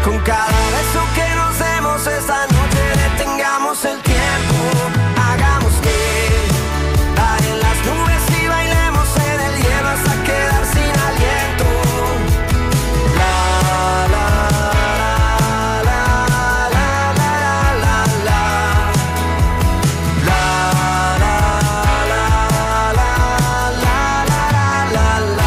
Con cada beso que nos demos esta noche detengamos el tiempo. Hagamos que bajen las nubes y bailemos en el hielo hasta quedar sin aliento. La la la la la la la la la la la la.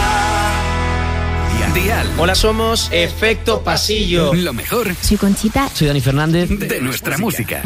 Dial. Hola, somos Efecto Pasillo. Lo mejor. Soy Conchita. Soy Dani Fernández. De nuestra música.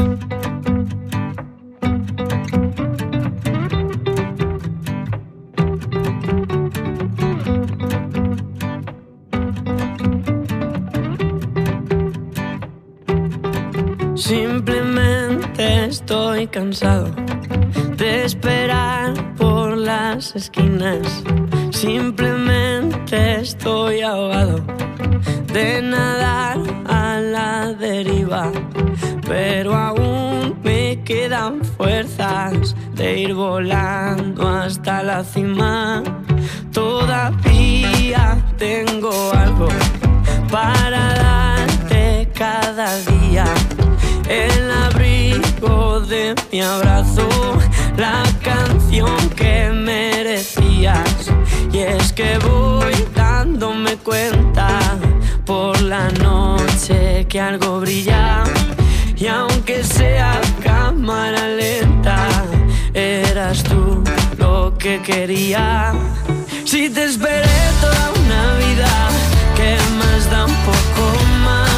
Simplemente estoy cansado de esperar por las esquinas. Simplemente estoy ahogado de nadar a la deriva, pero aún me quedan fuerzas de ir volando hasta la cima. Todavía tengo algo para darte cada día, el abrigo de mi abrazo, la canción que merecías. Y es que voy dándome cuenta por la noche que algo brilla, y aunque sea cámara lenta, eras tú lo que quería. Si te esperé toda una vida, ¿qué más da un poco más?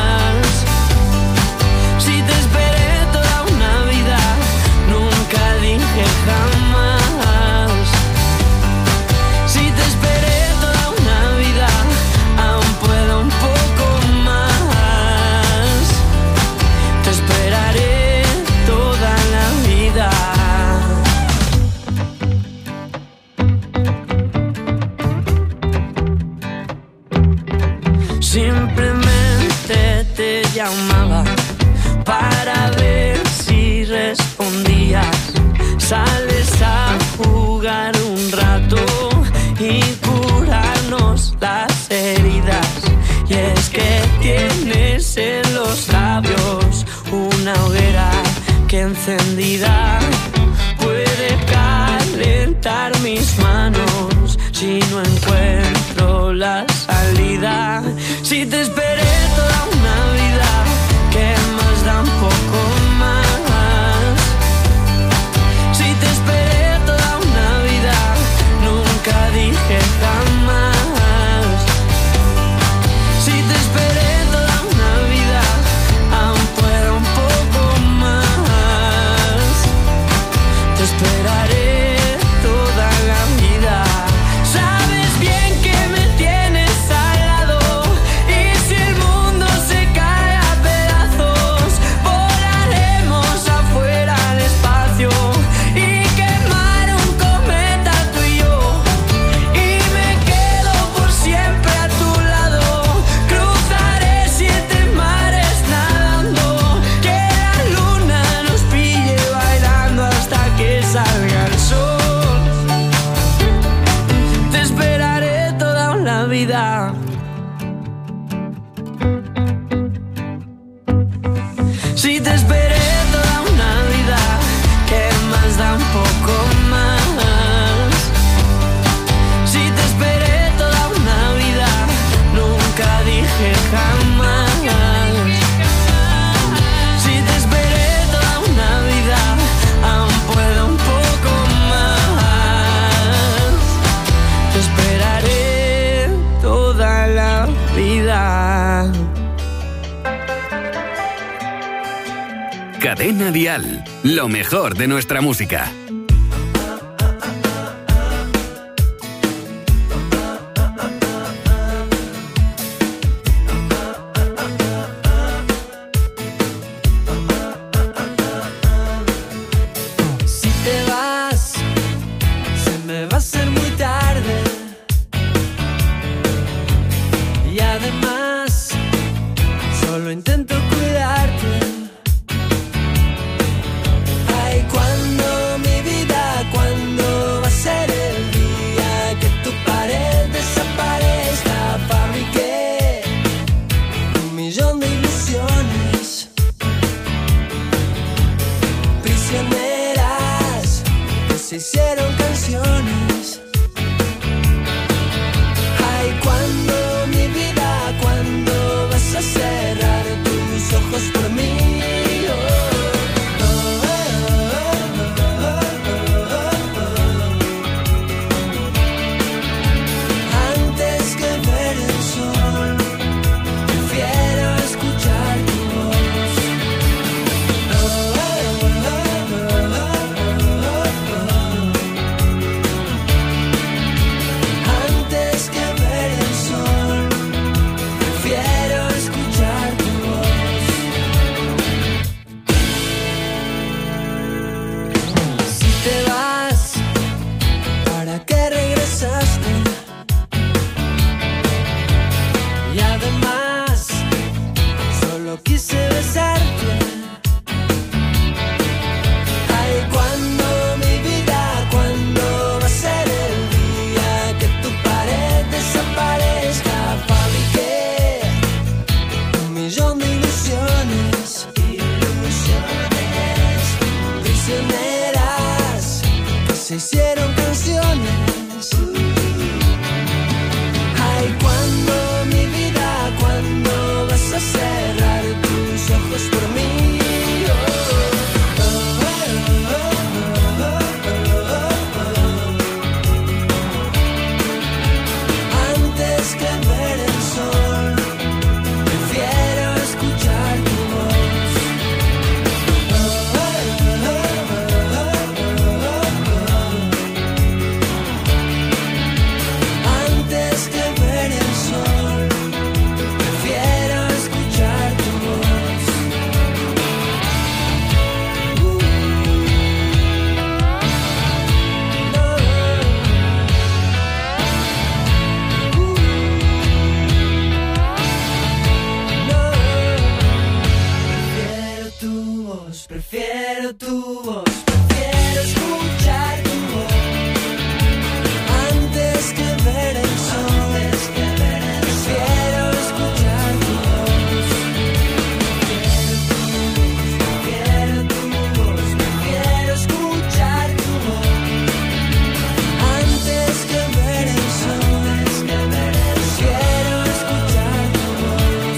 Si te esperé toda una vida, nunca dije jamás. Si te esperé toda una vida, aún puedo un poco más. Te esperaré toda la vida. Simplemente te llamaba para ver si respondías. Sales a jugar un rato y curarnos las heridas. Y es que tienes en los labios una hoguera que encendida puede calentar mis manos si no encuentro la salida. Si te esperé toda una vida, ¿qué más da un poco más? Si te esperé toda una vida, nunca dije jamás. Si te esperé toda una vida, aún puedo un poco más. Te esperaré toda la vida. Sabes bien que me tienes al lado, y si el mundo se cae a pedazos, volaremos afuera al espacio y quemar un cometa tú y yo. Y me quedo por siempre a tu lado, cruzaré 7 mares nadando, que la luna nos pille bailando hasta que salga el sol. Te esperaré toda una vida. Si te esperé toda una vida, ¿qué más da un poco más? Si te esperé toda una vida, nunca dije jamás. Si te esperé toda una vida, aún puedo un poco más. Te esperaré toda la vida. Cadena Dial. Lo mejor de nuestra música. Si te vas, se me va a hacer muy tarde. Y además, solo intento cuidarte. Ay, cuando mi vida Prefiero tu voz, prefiero escuchar tu voz antes que ver el sol. Prefiero escuchar tu voz. Prefiero tu voz, prefiero escuchar tu voz antes que ver el sol. Prefiero escuchar tu voz.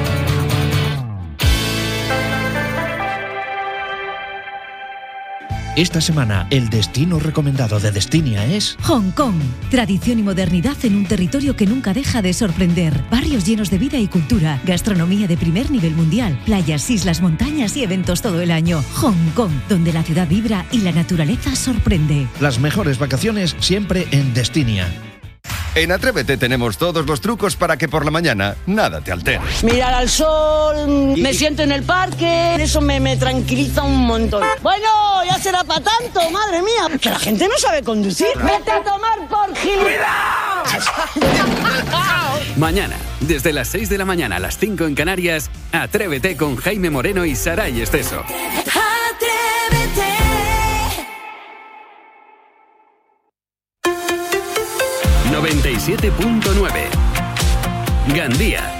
Esta semana, el destino recomendado de Destinia es Hong Kong. Tradición y modernidad en un territorio que nunca deja de sorprender. Barrios llenos de vida y cultura. Gastronomía de primer nivel mundial. Playas, islas, montañas y eventos todo el año. Hong Kong, donde la ciudad vibra y la naturaleza sorprende. las mejores vacaciones siempre en Destinia. En Atrévete tenemos todos los trucos para que por la mañana nada te altere. Mirar al sol, me siento en el parque, eso me tranquiliza un montón. Bueno, ya será para tanto, madre mía, que la gente no sabe conducir. ¡Vete a tomar por gil! Mañana, desde las 6 de la mañana a las 5 en Canarias, Atrévete con Jaime Moreno y Saray Esteso. Atrévete. 97.9 Gandía.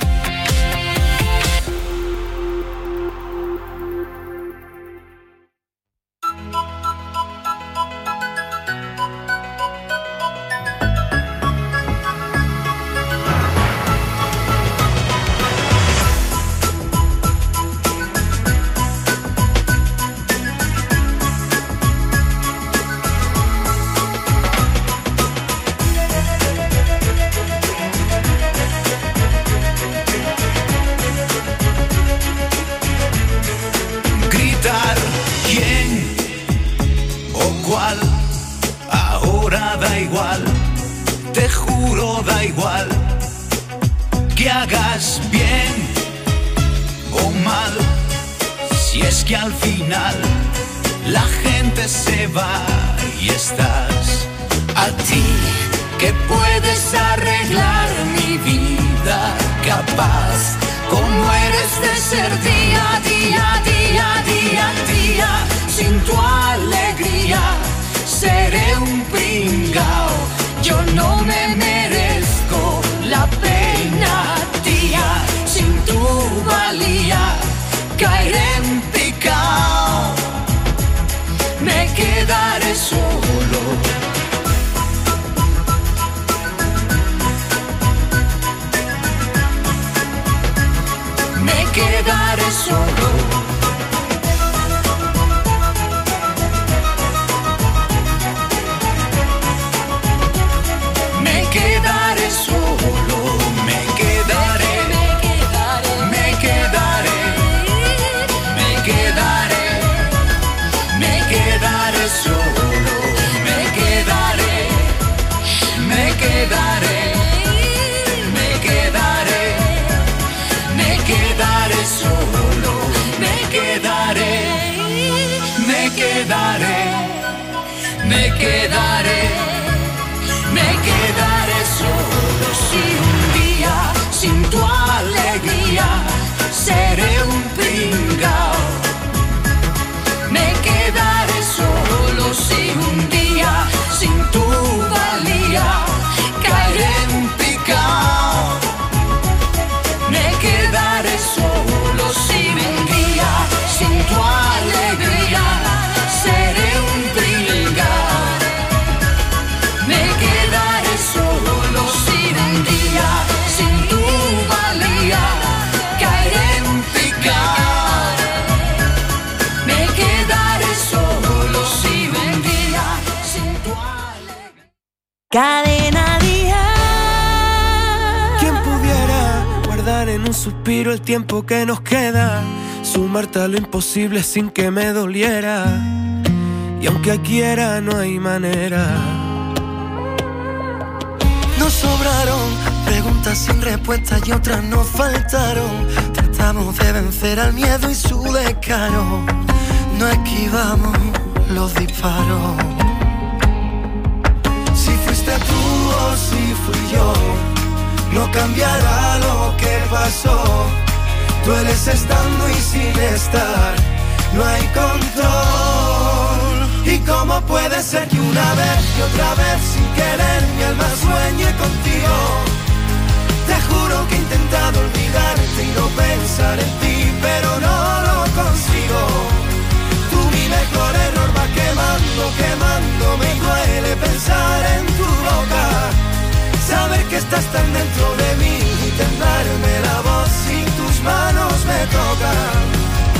Cadena Dial. ¿Quién pudiera guardar en un suspiro el tiempo que nos queda? Sumarte a lo imposible sin que me doliera. Y aunque quiera no hay manera. Nos sobraron preguntas sin respuestas y otras nos faltaron. Tratamos de vencer al miedo y su descaro. No esquivamos los disparos. Si fuiste tú o si fui yo, no cambiará lo que pasó. Dueles estando y sin estar. no hay control. ¿Y cómo puede ser que una vez y otra vez sin querer mi alma sueñe contigo? Te juro que he intentado olvidarte y no pensar en ti, pero no lo consigo. Tú mi mejor error va quemando, quemando, me duele pensar en tu boca. Saber que estás tan dentro de mí y temblarme la voz si tus manos me tocan.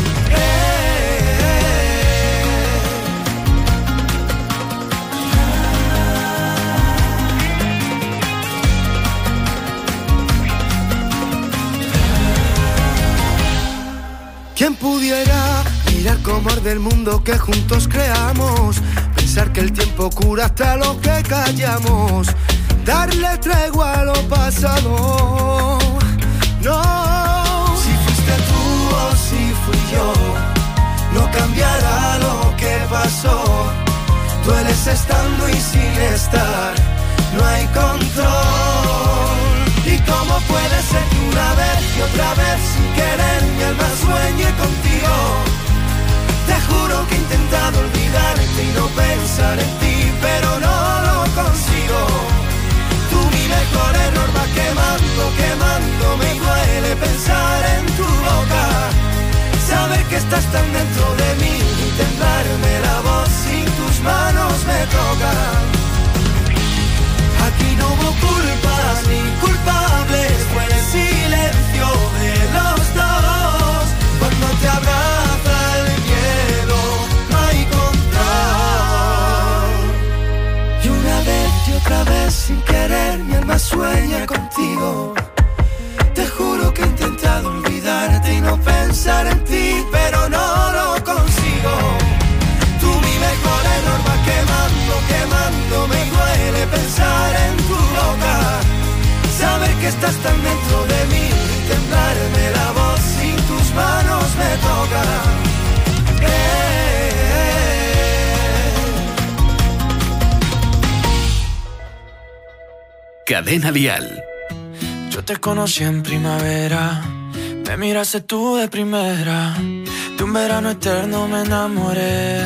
¿Quién pudiera mirar cómo arde el mundo que juntos creamos? Pensar que el tiempo cura hasta lo que callamos. Darle tregua a lo pasado. No, si fuiste tú o si fui yo, no cambiará lo que pasó. Dueles estando y sin estar, no hay control. ¿Y cómo puede ser que una vez y otra vez sin querer mi alma sueñe contigo? Te juro que he intentado olvidarte y no pensar en ti, pero no lo consigo. Tú mi mejor error va quemando, quemando, me duele pensar en tu boca. Saber que estás tan dentro de mí y temblarme la voz si tus manos me tocan. Aquí no hubo culpas ni culpables, fue el silencio de los dos. Cuando te abraza el miedo, no hay control. Y una vez y otra vez sin querer mi alma sueña contigo. Te juro que he intentado olvidarte y no pensar en ti, pero no lo consigo. Tú mi mejor error va quemando, quemando, me duele pensar en tu boca. Saber que estás tan dentro de mí y temblarme la voz si tus manos me tocan. Cadena Dial. Yo te conocí en primavera, me miraste tú de primera, de un verano eterno me enamoré.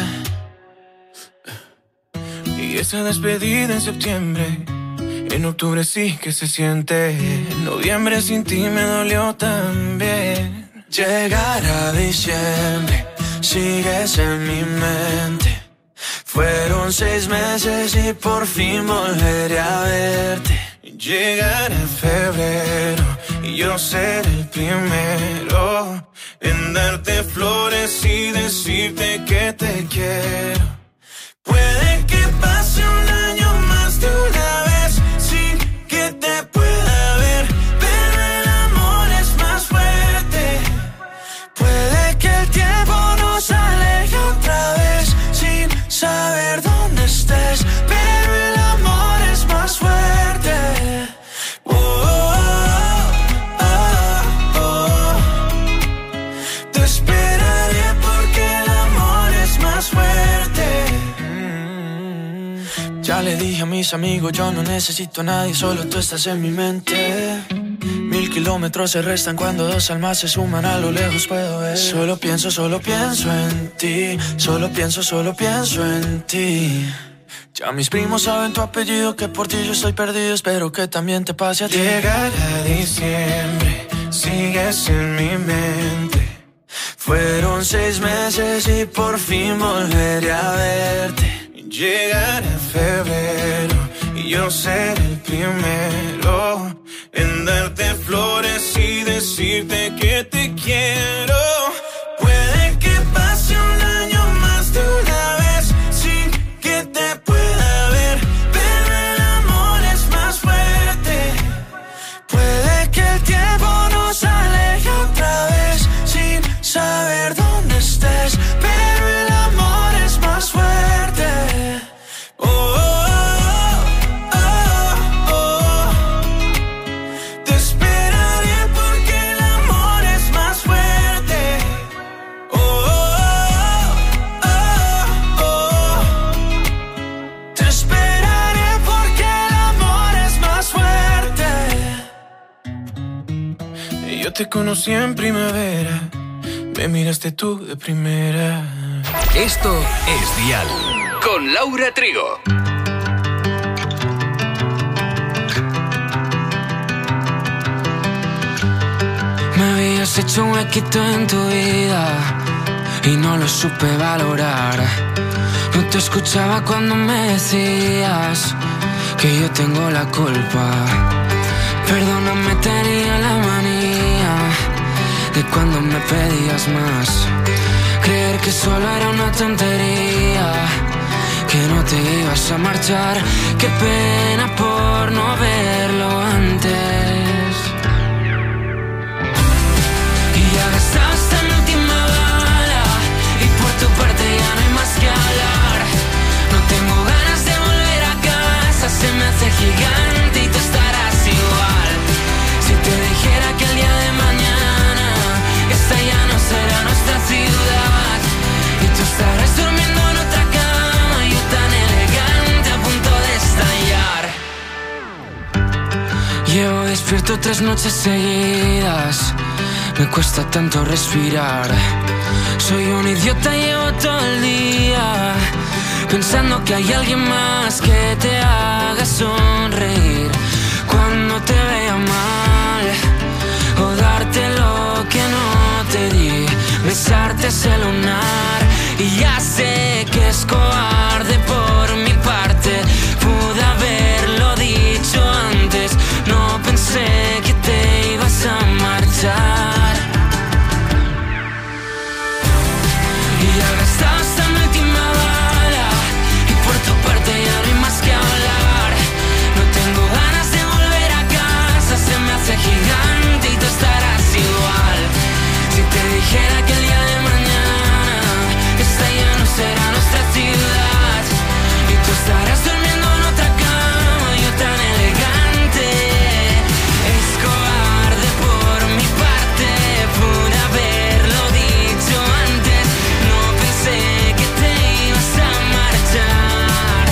Y esa despedida en septiembre, en octubre sí que se siente, en noviembre sin ti me dolió también. Llegar a diciembre, sigues en mi mente. Fueron 6 meses y por fin volveré a verte. Llegar a febrero y yo ser el primero en darte flores y decirte que te quiero. Puede que pase un año más de una vez sin que te pueda ver, pero el amor es más fuerte. Puede que el tiempo nos aleje otra vez sin saber dónde estés, pero el amor es más fuerte. Te esperaré porque el amor es más fuerte. Ya le dije a mis amigos, yo no necesito a nadie, solo tú estás en mi mente. 1000 kilómetros se restan cuando 2 almas se suman, a lo lejos puedo ver. Solo pienso en ti, solo pienso en ti. Ya mis primos saben tu apellido, que por ti yo estoy perdido, espero que también te pase a ti. Llegará diciembre, sigues en mi mente. Fueron 6 meses y por fin volveré a verte. Llegará febrero y yo seré el primero en darte flores y decirte que te quiero. Puede que pase un año más de una vez sin que te pueda ver, pero el amor es más fuerte. Puede que el tiempo nos aleje otra vez sin saber dónde estés, pero el amor es más fuerte. Yo te conocí en primavera, Me miraste tú de primera. Esto es Dial, con Laura Trigo. Me habías hecho un huequito en tu vida y no lo supe valorar. No te escuchaba cuando me decías que yo tengo la culpa. Perdóname, tenía la manía de cuando me pedías más. Creer que solo era una tontería, que no te ibas a marchar. Qué pena por no verlo antes. Y ya gastaste mi última bala y por tu parte ya no hay más que hablar. No tengo ganas de volver a casa, se me hace gigante y tú estarás igual. Si te dijera que el día de mañana esta ya no será nuestra ciudad y tú estarás durmiendo en otra cama, yo tan elegante a punto de estallar. Llevo despierto 3 noches seguidas, me cuesta tanto respirar. Soy un idiota, llevo todo el día pensando que hay alguien más que te haga sonreír cuando te vea mal, o darte lo que no te di, besarte ese lunar. Y ya sé que es cobarde por mi parte, pude haberlo dicho antes. No pensé que te ibas a marchar. Y ya gastaste mi última bala y por tu parte ya no hay más que hablar. No tengo ganas de volver a casa, se me hace gigante y tú estarás igual. Si te dijera que el día de mañana esta ya no será nuestra ciudad y tú estarás durmiendo en otra cama, yo tan elegante. Es cobarde por mi parte, pude haberlo dicho antes. No pensé que te ibas a marchar.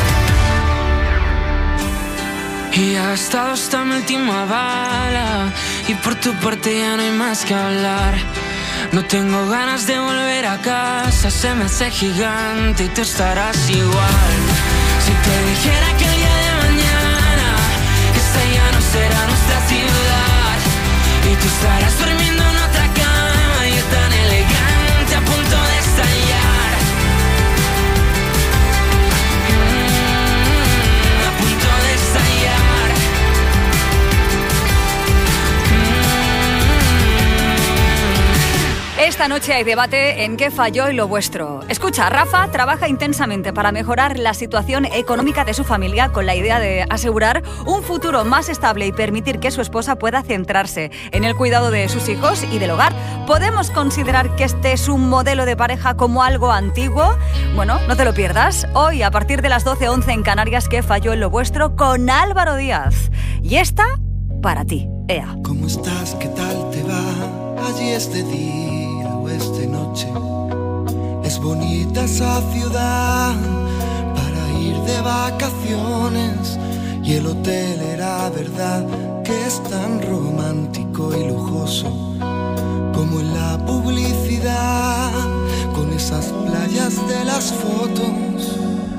Y ha estado hasta mi última bala y por tu parte ya no hay más que hablar. No tengo ganas de volver a casa, se me hace gigante y tú estarás igual. Si te dijera que el día de mañana esta ya no será nuestra ciudad y tú estarás durmiendo en otra cama, yo tan elegante a punto de estallar. A punto de estallar. Esta noche hay debate en qué falló y lo vuestro. Escucha, Rafa trabaja intensamente para mejorar la situación económica de su familia con la idea de asegurar un futuro más estable y permitir que su esposa pueda centrarse en el cuidado de sus hijos y del hogar. ¿Podemos considerar que este es un modelo de pareja como algo antiguo? Bueno, no te lo pierdas. Hoy, a partir de las 12:11 en Canarias, ¿qué falló en lo vuestro? Con Álvaro Díaz. Y esta, para ti, Ea. ¿Cómo estás? ¿Qué tal te va? Allí es de día o es de noche. Es bonita esa ciudad para ir de vacaciones. Y el hotel era verdad que es tan romántico y lujoso como en la publicidad, con esas playas de las fotos.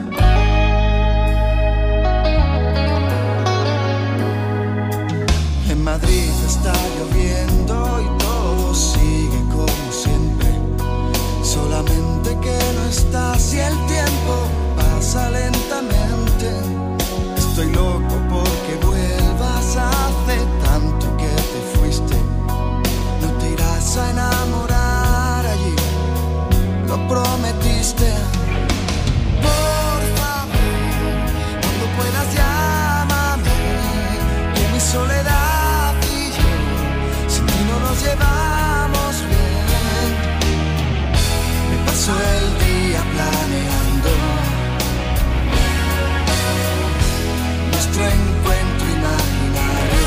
En Madrid está lloviendo y todo sigue como siempre, solamente que no estás y el tiempo pasa lentamente. Estoy loco porque vuelvas, hace tanto que te fuiste. No te irás a enamorar allí, lo prometiste. Por favor, cuando puedas llámame, que mi soledad y yo sin ti no nos llevamos bien. Me paso el día planeando nuestro encuentro imaginario.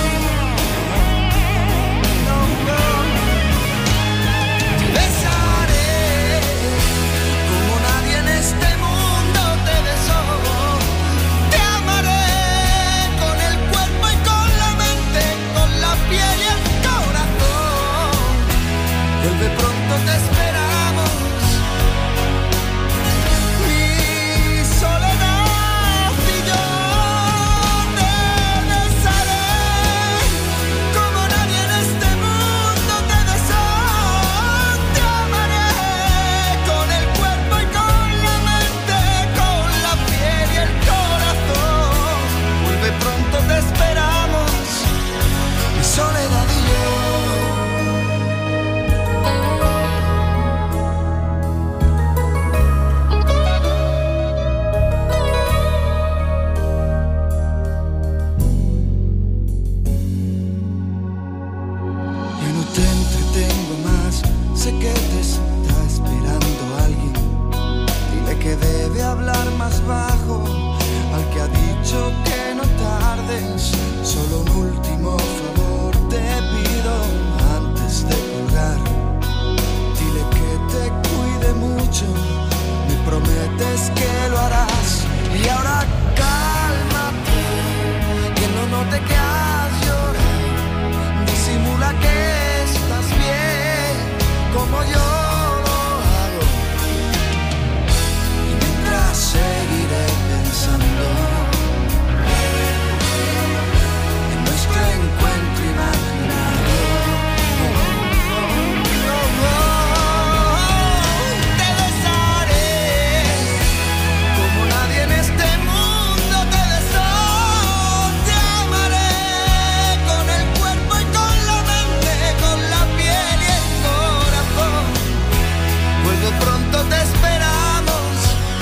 Te besaré como nadie en este mundo te besó. Te amaré con el cuerpo y con la mente, con la piel y el corazón. Vuelve pronto, te prometes que lo harás. Y ahora cálmate, que no note que has llorado. Disimula que estás bien, como yo lo hago. Y mientras seguiré pensando en nuestro encuentro imaginado. Pronto te esperamos,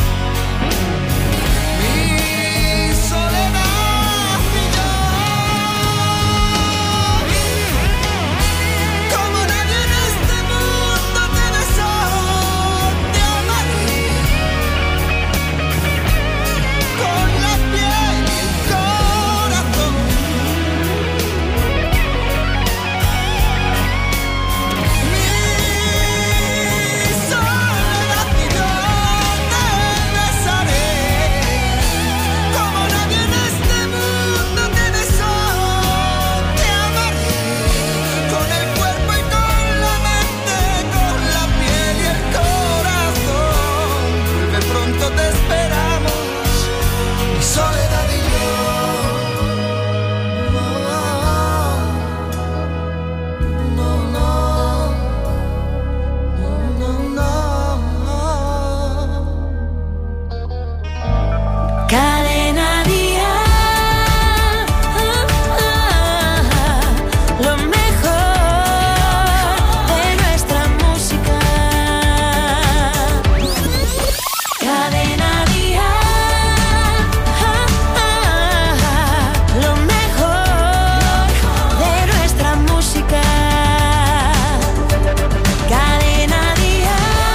mi soledad y yo. Como nadie en este mundo te besó, te amaré con la piel y el corazón. Cadena Día, lo mejor de nuestra música. Cadena Día, lo mejor de nuestra música. Cadena Día.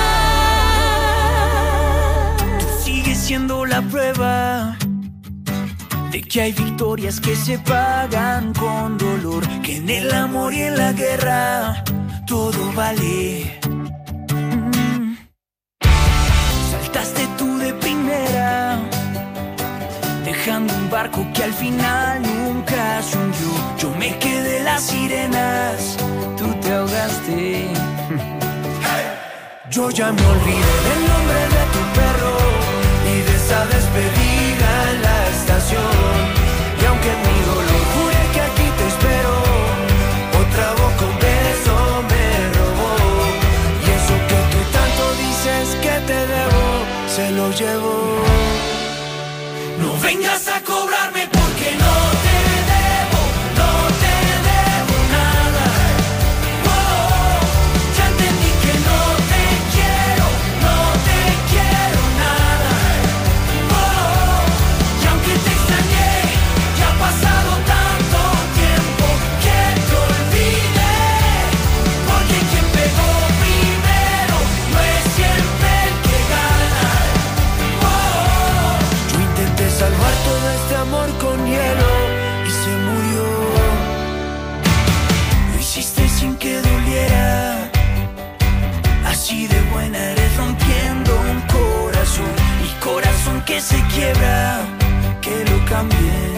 Tú sigues siendo la prueba de que hay victorias que se pagan con dolor, que en el amor y en la guerra todo vale. Saltaste tú de primera, dejando un barco que al final nunca se hundió. Yo me quedé las sirenas, tú te ahogaste. Yo ya me olvidé del nombre de tu perro y de esa despedida en la estación. Y aunque mi dolor jure que aquí te espero, otra boca un beso me robó. Y eso que tú tanto dices que te debo, se lo llevo. No vengas a cobrarme porque no te debo, no te debo nada. Oh, ya entendí que no te quiero, no te quiero nada. Oh, y aunque te extrañé, ya ha pasado tanto tiempo que te olvidé. Porque quien pegó primero no es siempre el que gana. Oh, yo intenté salvar todo este amor con hielo y se murió. Lo hiciste sin que doliera, así de buena eres rompiendo un corazón. Mi corazón que se quiebra, que lo cambien.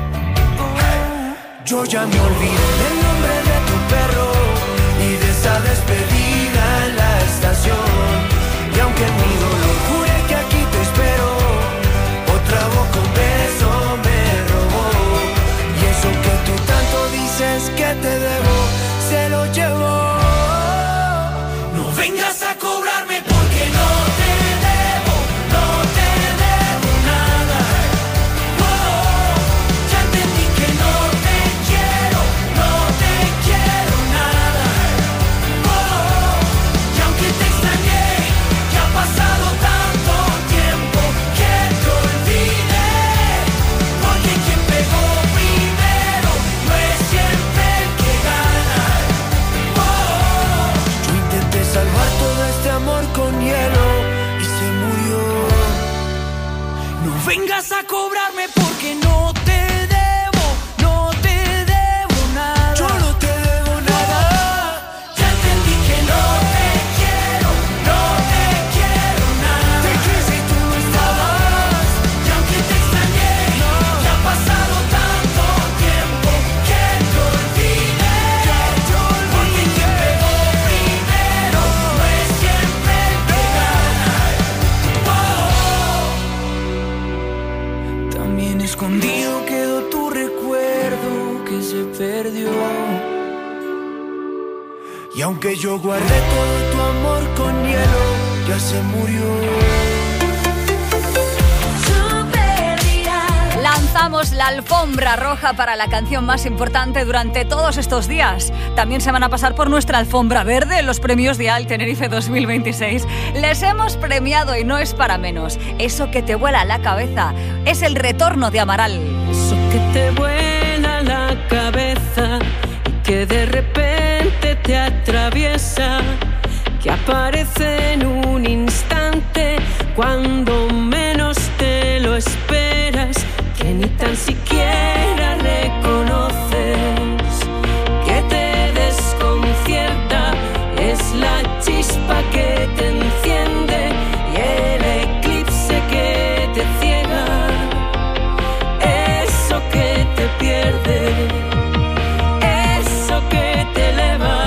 Yo ya me olvidé del nombre de tu perro y de esa despedida en la estación. Y aunque mi dolor jure que aquí te espero, otra boca un beso me robó. Y eso que tú tanto dices que te debo, se lo llevo. No vengas a cobrarme porque no te debo, no te debo nada. Oh, ya entendí que no te quiero, no te quiero nada. Oh, y aunque te extrañé, ya ha pasado tanto tiempo que te olvidé. Porque quien pegó primero no es siempre el que gana. Oh, yo intenté salvar todo este amor con hielo y se murió. No vengas a cobrarme porque no te debo, no te debo nada. Yo no te debo nada. Ya entendí que no te quiero, no te quiero nada. Te quise y tú escondido quedó tu recuerdo que se perdió. Y aunque yo guardé todo tu amor con hielo, ya se murió. Lanzamos la alfombra roja para la canción más importante durante todos estos días. También se van a pasar por nuestra alfombra verde los premios Dial Tenerife 2026. Les hemos premiado y no es para menos. Eso que te vuela la cabeza es el retorno de Amaral. Eso que te vuela la cabeza y que de repente te atraviesa, que aparece en un instante cuando menos te lo esperas, que ni tan siquiera reconoces, que te desconcierta, es la chispa que te enciende y el eclipse que te ciega, eso que te pierde, eso que te eleva.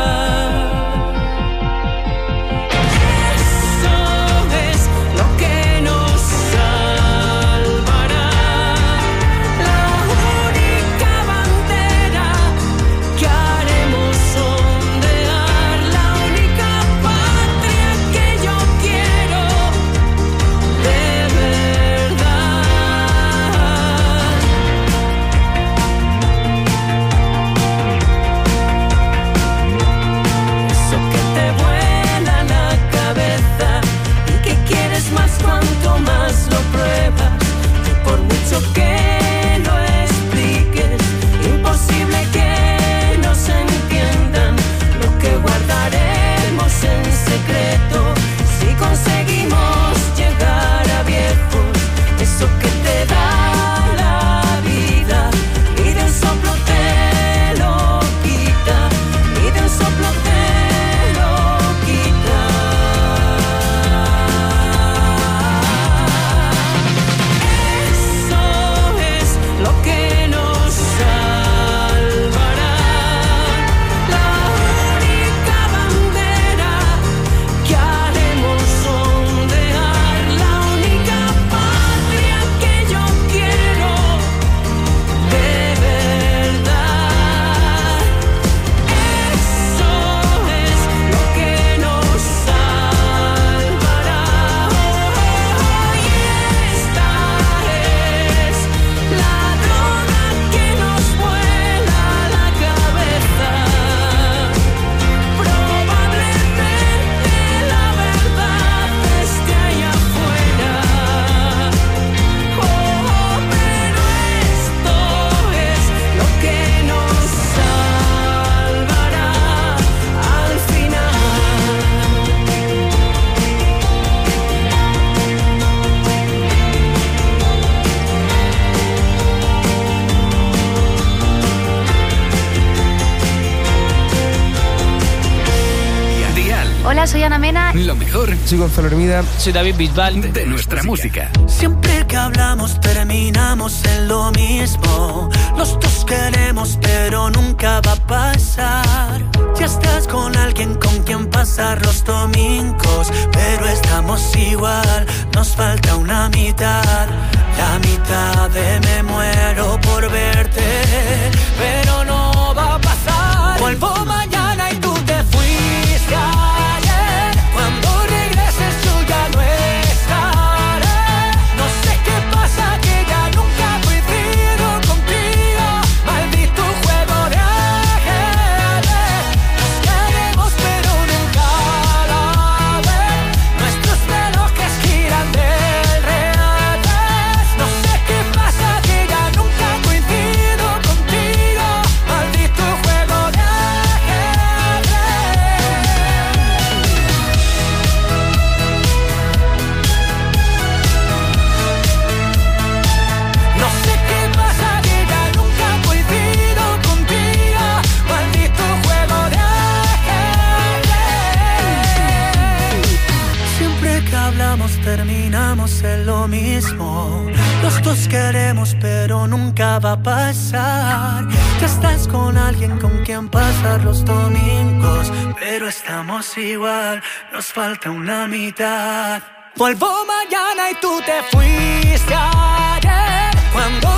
Soy Ana Mena. Lo mejor. Soy Gonzalo Hermida. Soy David Bisbal. De nuestra música. Siempre que hablamos terminamos en lo mismo. Los dos queremos pero nunca va a pasar. Ya estás con alguien con quien pasar los domingos, pero estamos igual, nos falta una mitad. La mitad de me muero por verte, pero no va a pasar. Vuelvo mañana y tú te fuiste ayer. Cuando regreses yo ya no estaré. No sé qué pasa que ya nunca coincido contigo. Maldito juego de ajedrez. Nos queremos pero nunca la ven. Nuestros relojes giran del revés. No sé qué pasa que ya nunca coincido contigo. Maldito juego de No sé qué pasa que ya nunca coincido contigo. Maldito juego de ajedrez. Siempre que hablamos terminamos en lo mismo. Los dos queremos pero nunca va a pasar. Ya estás con alguien con quien pasar los domingos, pero estamos igual, nos falta una mitad. Vuelvo mañana y tú te fuiste ayer. Cuando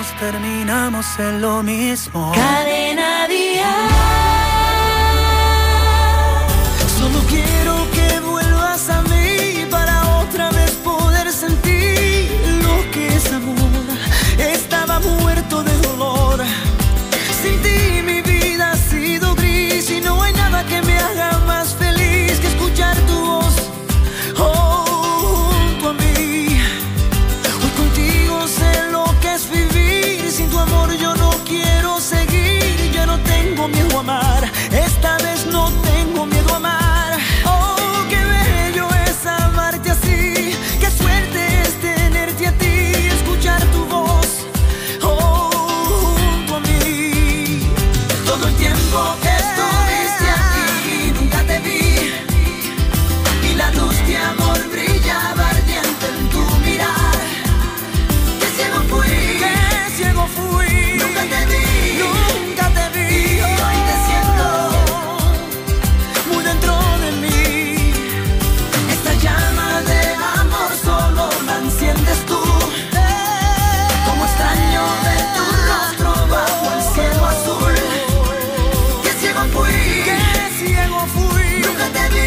terminamos en lo mismo. Cadena Dial. Solo quiero que vuelvas a mí para otra vez poder sentir lo que es amor. Estaba muerto de dolor. Sin ti mi vida ha sido gris y no hay nada que me haga más feliz que escuchar tu voz junto a mí. Hoy contigo sé lo que es vivir. Sin tu amor yo no quiero seguir. Ya no tengo miedo a amar. Esta vez no tengo miedo a amar. Oh, qué bello es amarte así. Qué suerte es tenerte a ti. Escuchar tu voz junto a mí. Todo el tiempo que estuviste aquí nunca te vi. Y la luz de amor brillaba ardiente en tu mirar. Qué ciego fui, nunca te vi. Y hoy te siento muy dentro de mí. Esta llama de amor solo la enciendes tú. Como extraño de tu rostro bajo el cielo azul. Qué ciego fui, nunca te vi.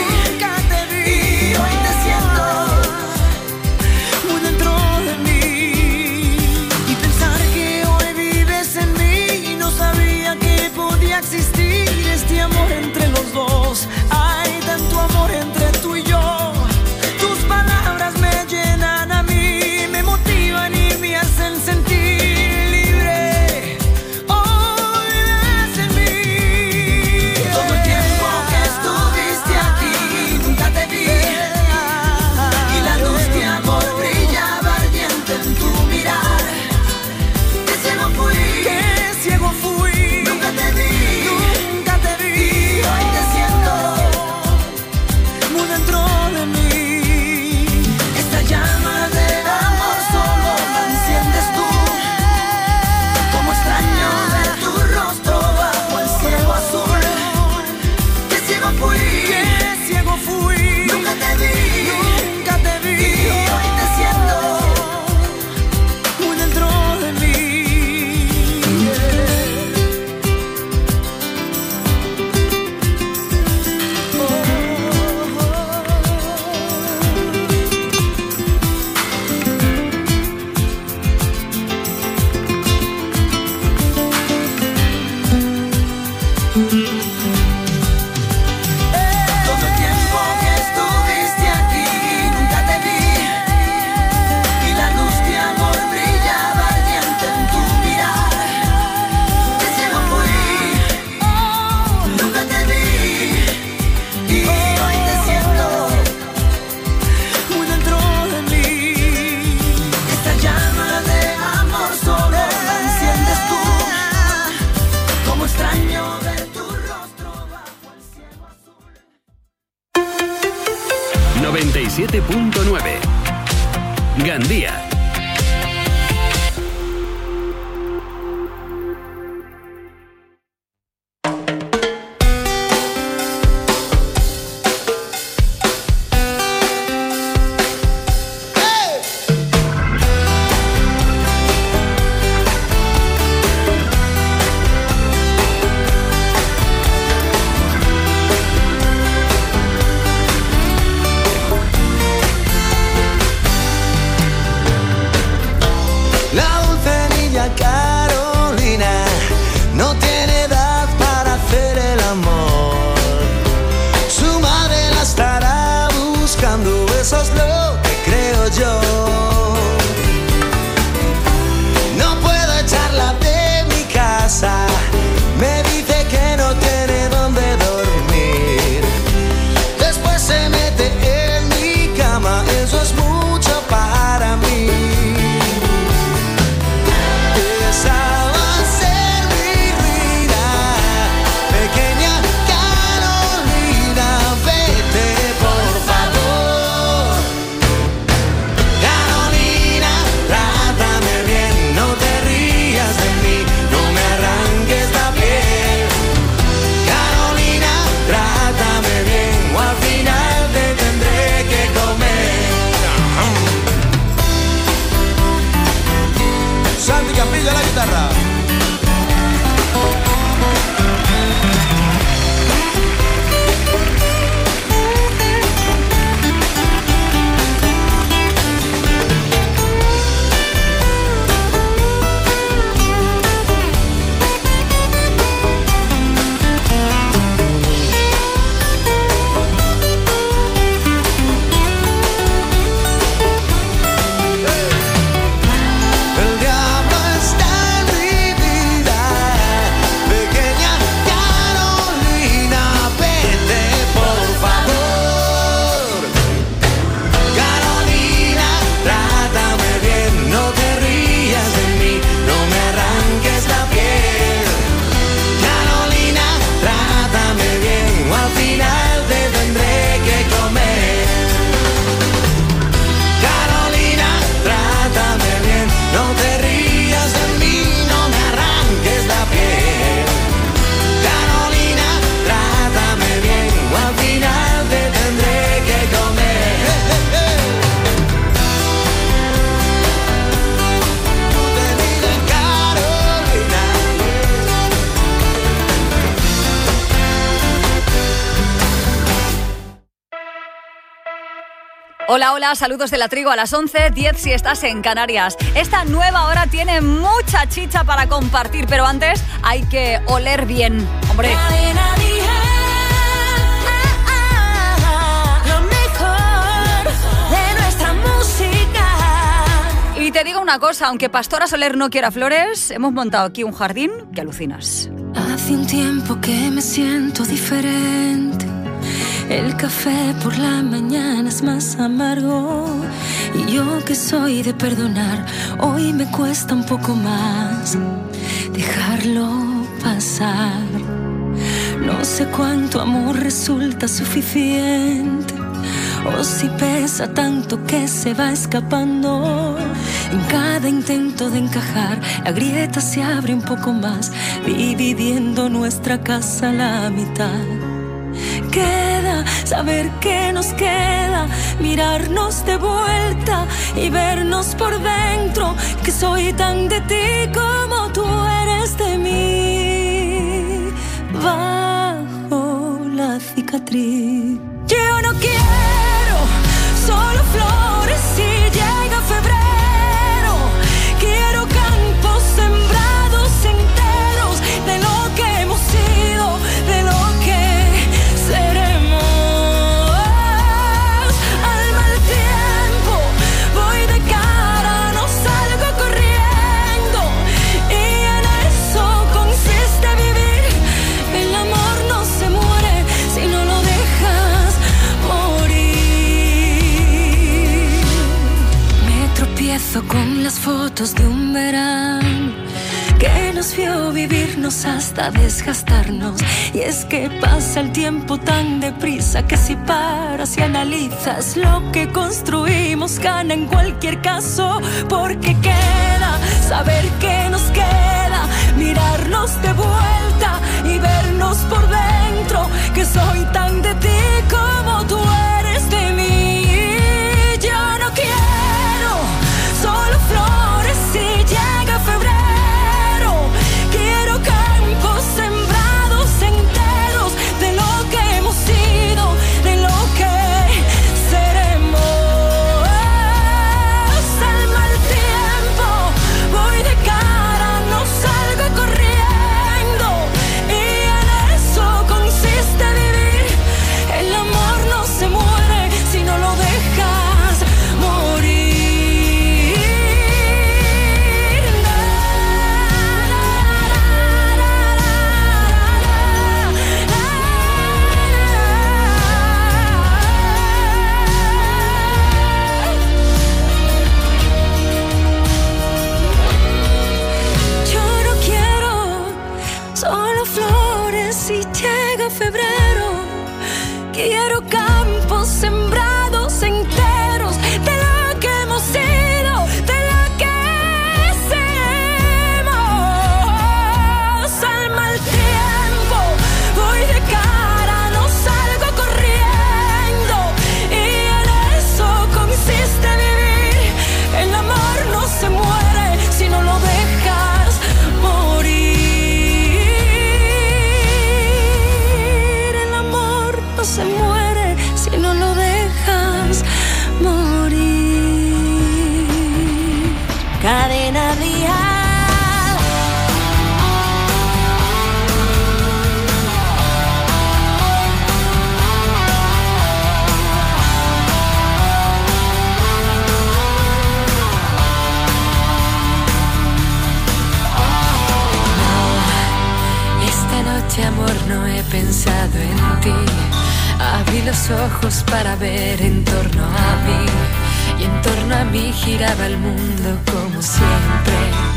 Y hoy te siento muy dentro de mí. Y pensar que hoy vives en mí. No sabía que podía existir este amor entre los dos. Hay tanto amor entre tú y yo. Tus palabras me llenan a mí, me motivan y me hacen sentir libre. Hoy vives en mí. Todo el tiempo que estuviste aquí nunca te vi. Y la luz de amor brillaba ardiente en tu mirar. Qué ciego fui, nunca te vi. Y hoy te siento muy dentro de mí. Esta llama de amor solo la enciendes tú. Como extraño de tu rostro bajo el cielo azul. Qué ciego fui, nunca te vi. Y hoy te siento muy dentro de mí. Todo el tiempo que estuviste aquí nunca te vi. Y la luz de amor brillaba ardiente en tu mirar. Qué ciego fui, nunca te vi. Y hoy te siento muy dentro de mí. Esta llama de amor solo la enciendes tú. Como extraño de tu rostro bajo el cielo azul. 97.9 Gandía. La dulce niña Carolina no tiene edad para hacer el amor. Su madre la estará buscando, eso es lo que creo yo. No puedo echarla de mi casa, me dice que no tiene dónde dormir. Después se mete en mi cama, eso es mucho para mí. Esa va a ser mi ruina, pequeña Carolina, vete por favor. Hola, hola, saludos de La Trigo a las 11:10 si estás en Canarias. Esta nueva hora tiene mucha chicha para compartir, pero antes hay que oler bien. Hombre. Lo mejor de nuestra música. Y te digo una cosa, aunque Pastora Soler no quiera flores, hemos montado aquí un jardín que alucinas. Hace un tiempo que me siento diferente. El café por la mañana es más amargo. Y yo que soy de perdonar, hoy me cuesta un poco más dejarlo pasar. No sé cuánto amor resulta suficiente, o si pesa tanto que se va escapando. En cada intento de encajar, la grieta se abre un poco más, dividiendo nuestra casa a la mitad. Queda saber que nos queda, mirarnos de vuelta y vernos por dentro, que soy tan de ti como tú eres de mí. Bajo la cicatriz, yo no quiero solo flores si llega febrero. Quiero campos sembrados enteros de lo que hemos sido, de lo que seremos. Al mal tiempo voy de cara, no salgo corriendo, y en eso consiste vivir. El amor no se muere si no lo dejas morir. Me tropiezo con las fotos de un verano que nos vio vivirnos hasta desgastarnos. Y es que pasa el tiempo tan deprisa que si paras y analizas lo que construimos, gana en cualquier caso. Porque queda saber que nos queda, mirarnos de vuelta y vernos por dentro, que soy tan de ti como tú eres de mí. Yo no quiero solo flores si llega febrero. Quiero campos sembrados enteros de lo que hemos sido, de lo que seremos. Al mal tiempo voy de cara, no salgo corriendo, y en eso consiste vivir. El amor no se muere si no lo dejas morir. Yo no quiero solo flores si llega febrero. Quiero campos sembrados enteros de lo que hemos sido, de lo que seremos. Al mal tiempo voy de cara, no salgo corriendo, y en eso consiste vivir. El amor no se muere si no lo dejas morir. El amor no se muere si no lo dejas morir. Cadena Dial. Esta noche, amor, no he pensado en ti. Abrí los ojos para ver en torno a mí, y en torno a mí giraba el mundo como siempre.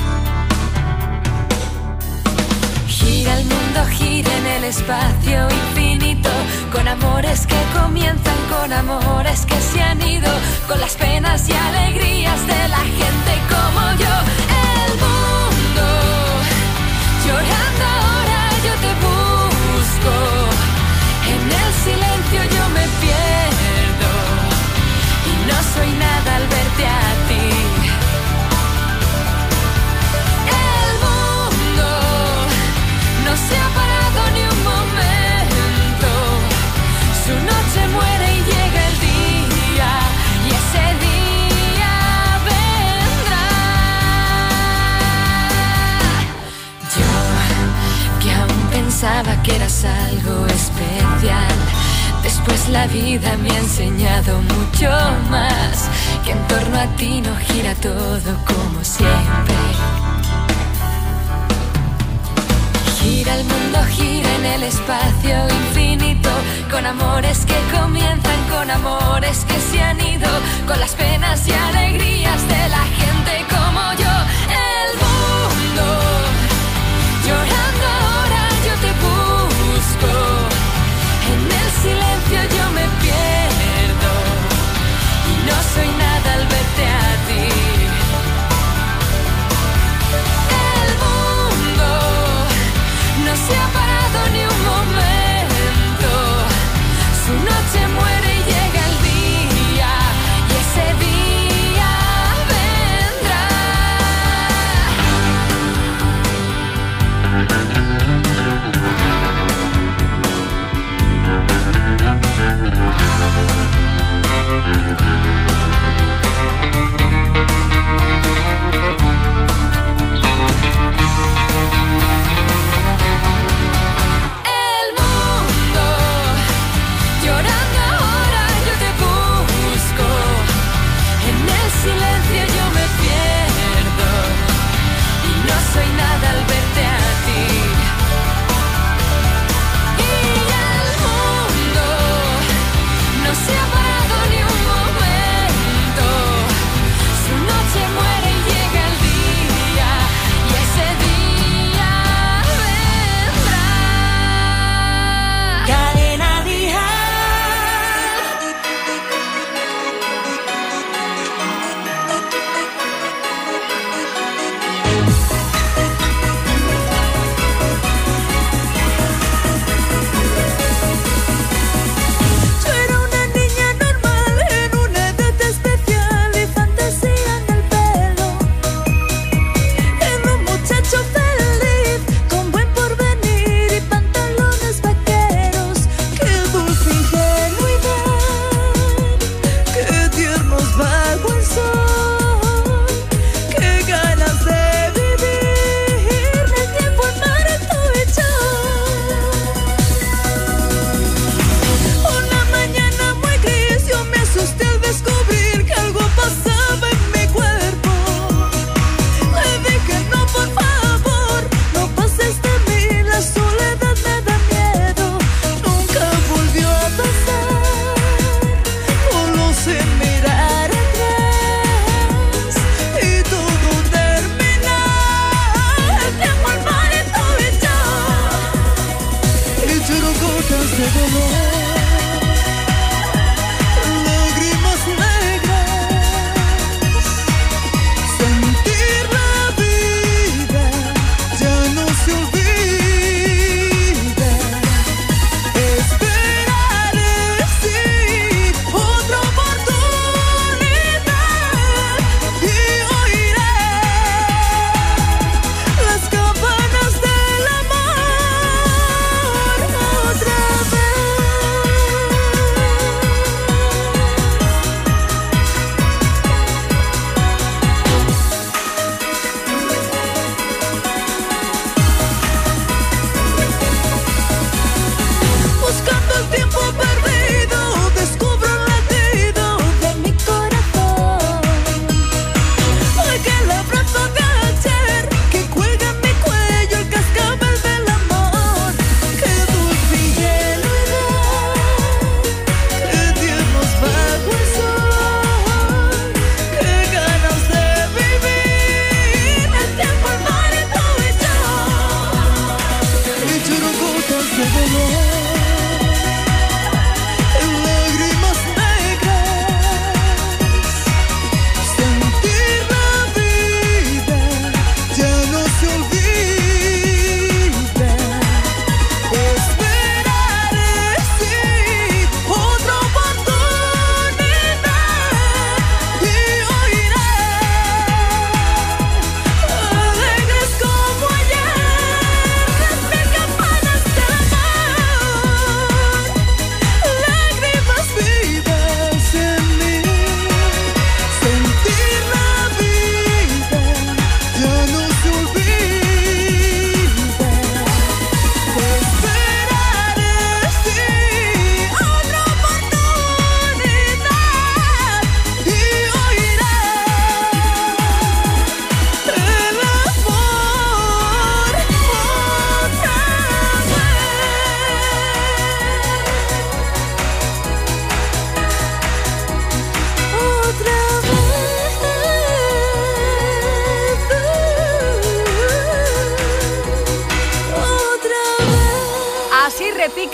Gira el mundo, gira en el espacio infinito, con amores que comienzan, con amores que se han ido, con las penas y alegrías de la gente como yo. El mundo llorando ahora, yo te busco. En el silencio yo me pierdo, y no soy nada al verte a ti. El mundo no se ha parado ni un momento, su noche muere y llega el día, pensaba que eras algo especial. Después la vida me ha enseñado mucho más, que en torno a ti no gira todo como siempre. Gira el mundo, gira en el espacio infinito, con amores que comienzan, con amores que se han ido, con las penas y alegrías de la gente como yo. El mundo llorando ahora, yo te busco. En el silencio yo me pierdo y no soy nada al verte a ti. El mundo no se ha parado ni un momento. Su noche muere y llega el día, y ese día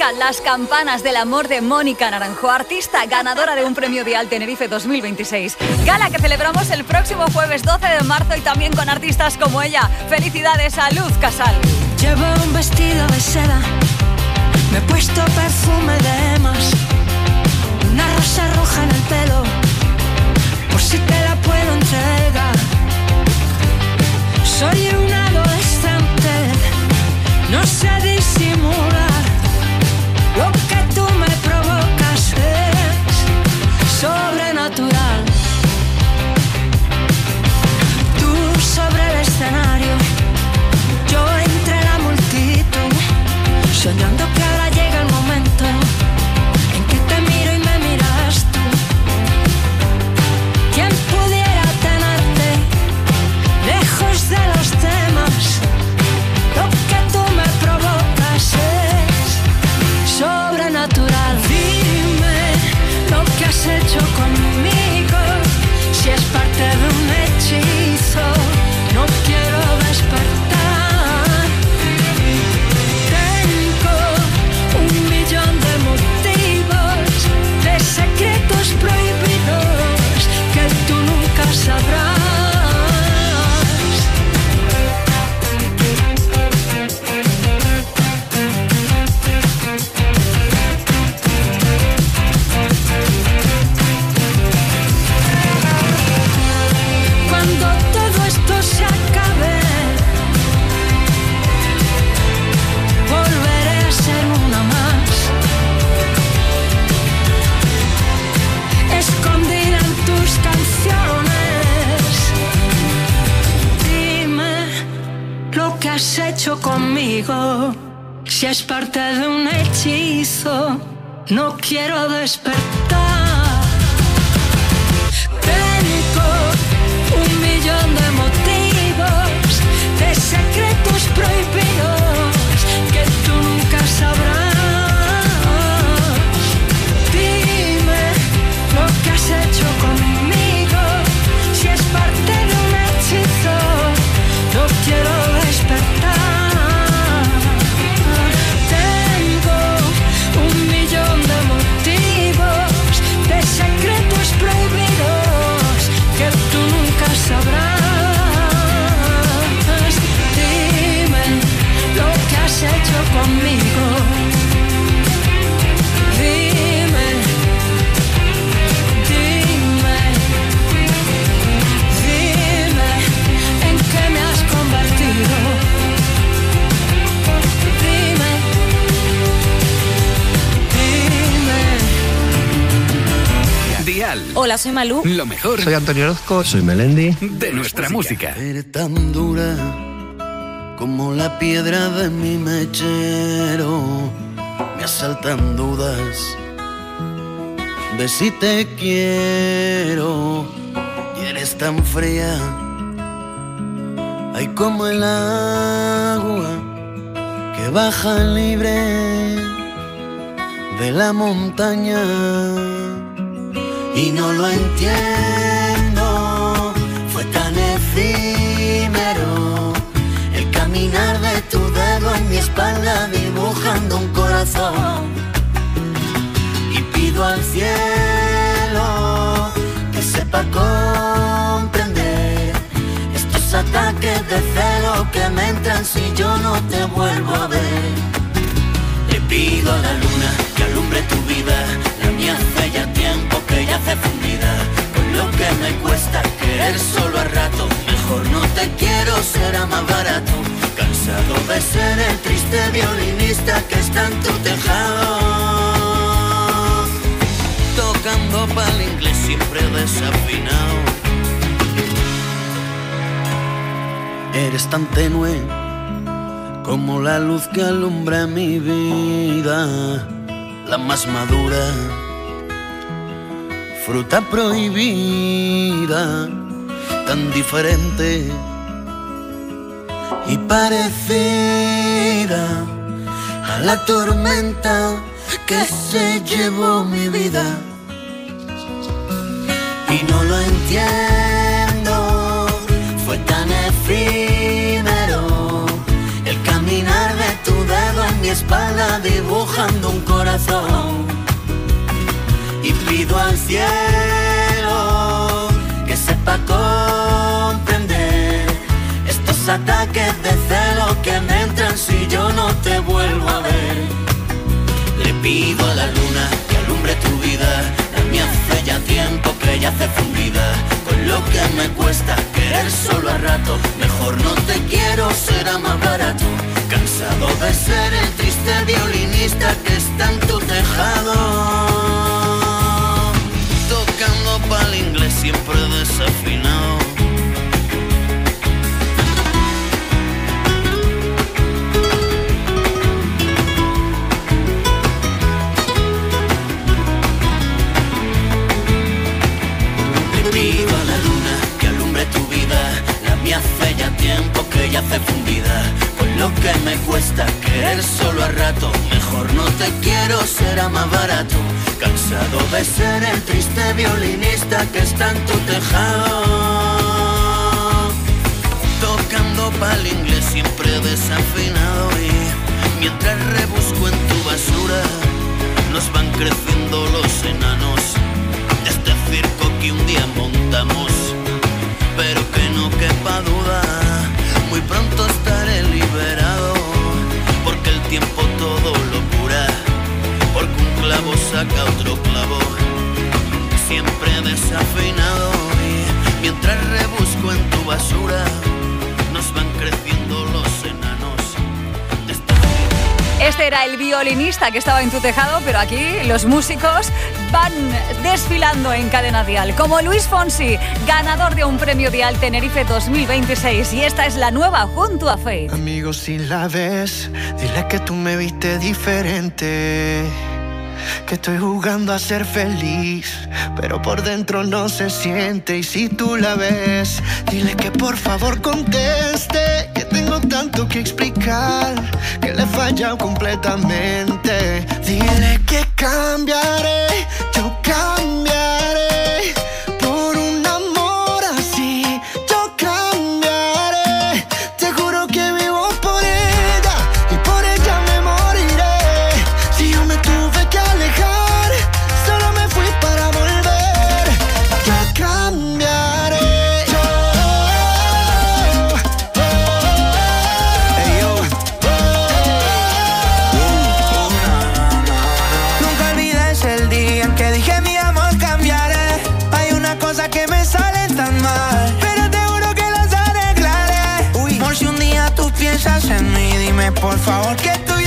Toca las campanas del amor de Mónica Naranjo, artista ganadora de un premio Dial Tenerife 2026. Gala que celebramos el próximo jueves 12 de marzo y también con artistas como ella. Felicidades a Luz Casal. Llevo un vestido de seda, me he puesto perfume de Emas, una rosa roja en el pelo, por si te la puedo entregar. Soy un adolescente, no sé disimular, lo que tú me provocas es sobrenatural. Tú sobre el escenario, yo entre la multitud, soñando que ahora llega el momento en que te miro y me miras tú. ¿Quién pudiera tenerte lejos de los temas? Lo que tú me provocas es sobrenatural. Dime lo que has hecho conmigo, si es parte de un hechizo, no quiero despertar. Tengo un millón de motivos, de secretos prohibidos que tú nunca sabrás. Cuando todo esto se acabe, volveré a ser una más, escondida en tus canciones. Dime lo que has hecho conmigo, si es parte de un hechizo, no quiero despertar. Tengo un millón de motivos, de secretos prohibidos que tú nunca sabrás. Dime lo que has hecho conmigo, si es parte de un hechizo, no quiero despertar. Tengo un millón de motivos, de secretos prohibidos que tú nunca sabrás. Dime lo que has hecho conmigo. Dime, dime, dime en qué me has convertido. Dime, dime. Dial. Hola, soy Malú. Lo mejor Soy Antonio Orozco. Soy Melendi. de nuestra música. Eres tan dura como la piedra de mi mechero. Me asaltan dudas de si te quiero. Y eres tan fría, ay, como el agua que baja libre de la montaña. Y no lo entiendo, fue tan efímero el caminar de tu dedo en mi espalda dibujando un corazón. Y pido al cielo que sepa comprender estos ataques de celo que me entran si yo no te vuelvo a ver. Le pido a la luna que alumbre tu vida, la mía hace ya tiempo que yace fundida. Con lo que me cuesta querer solo a rato, mejor no te quiero, será más barato. Cansado de ser el triste violinista que está en tu tejado, tocando pa'l inglés siempre desafinado. Eres tan tenue como la luz que alumbra mi vida, la más madura, fruta prohibida, tan diferente y parecida a la tormenta que se llevó mi vida. Y no lo entiendo, fue tan efímero el caminar de tu dedo en mi espalda dibujando un corazón. Y pido al cielo que sepa comprender estos ataques de celo que me entran si yo no te vuelvo a ver. Le pido a la luna que alumbre tu vida, la mía hace ya tiempo que yace fundida. Con lo que me cuesta querer solo a rato, mejor no te quiero, será más barato. Cansado de ser el triste violinista que está en tu tejado, tocando pa'l inglés siempre desafinado. Pido a la luna que alumbre tu vida, la mía hace ya tiempo que yace fundida. Con lo que me cuesta querer solo a rato, mejor no te quiero, será más barato. Cansado de ser el triste violinista que está en tu tejado, tocando pa'l inglés siempre desafinado. Y mientras rebusco en tu basura, nos van creciendo los enanos de este circo que un día montamos. Pero que no quepa duda, muy pronto estaré liberado, porque el tiempo todo lo cura, porque un clavo saca otro clavo, siempre desafinado. Y mientras rebusco en tu basura, nos van creciendo los enanos. Este era el violinista que estaba en tu tejado, pero aquí los músicos van desfilando en Cadena Dial, como Luis Fonsi, ganador de un premio Dial Tenerife 2026, y esta es la nueva junto a Faith. Amigo, si la ves, dile que tú me viste diferente, que estoy jugando a ser feliz, pero por dentro no se siente. Y si tú la ves, dile que por favor conteste, que tengo tanto que explicar, que le he fallado completamente. Dile que cambiaré, yo cambiaré por un amor así, yo cambiaré. Te juro que vivo por ella y por ella me moriré. Si yo me tuve que alejar, solo me fui para volver. Yo cambiaré. Nunca olvides el día en que dije mi amor cambiaré. Hay una cosa que me sale tan mal, pero te juro que las arreglaré. Uy, por si un día tú piensas en mí, dime por favor que tú